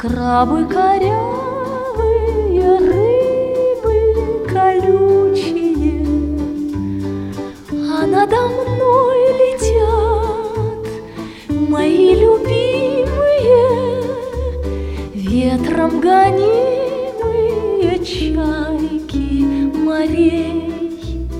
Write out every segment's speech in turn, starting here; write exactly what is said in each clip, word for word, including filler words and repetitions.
Крабы корявые, рыбы колючие, а надо мной летят мои любимые, ветром гонимые чайки морей.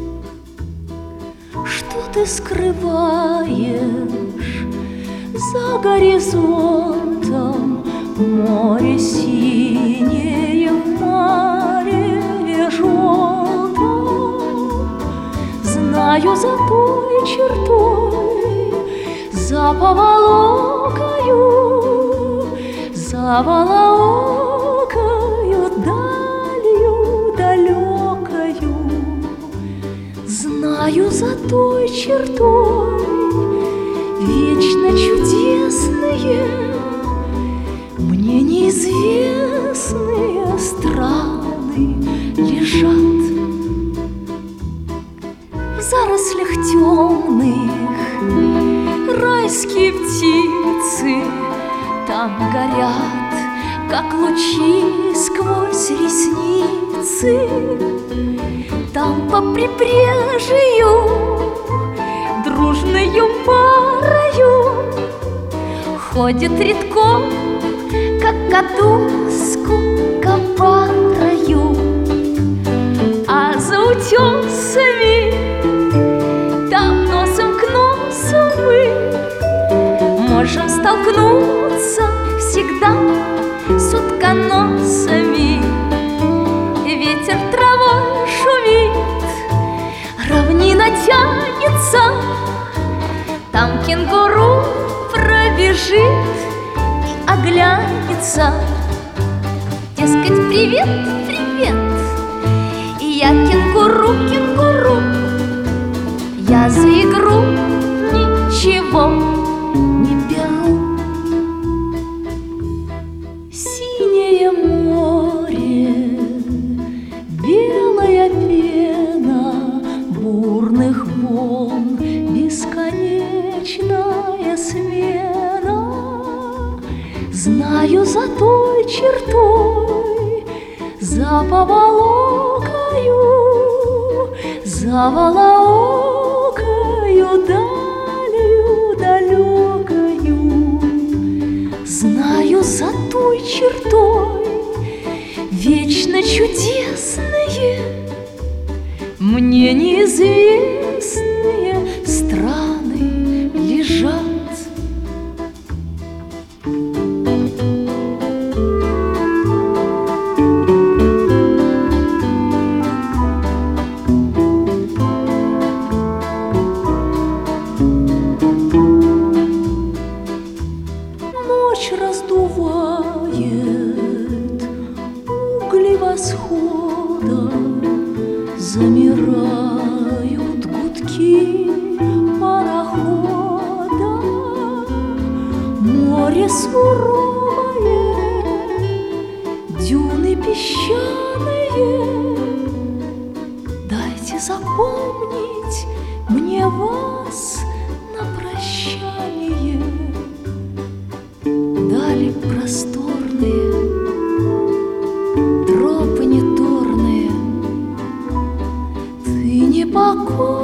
Что ты скрываешь за горизонтом? Море синее, море желтое. Знаю, за той чертой, за поволокою, за волоокою, далью далекою. Знаю, за той чертой вечно чудесные, мне неизвестные страны лежат. В зарослях темных райские птицы там горят, как лучи сквозь ресницы. Там по прибрежью дружною парою ходит редком, как катушку копарою. А за утесами там носом к носу мы можем столкнуться всегда с утконосами. Ветер травой шумит, равнина тянется, там кенгуру пробежит, оглянется, дескать, привет, привет. И я кенгуру, кенгуру, я за игру ничего не беру. Синее море, белая пена бурных волн, бесконечная смена. Знаю, за той чертой, за поволокою, за волоокою, далью далекою. Знаю, за той чертой вечно чудесные, мне неизвестные страны лежат. Ночь раздувает угли восхода, замирают гудки парохода. Море суровое, дюны песчаные. Дайте запомнить мне вас на прощание. Дали просторные, тропы неторные, ты не покой.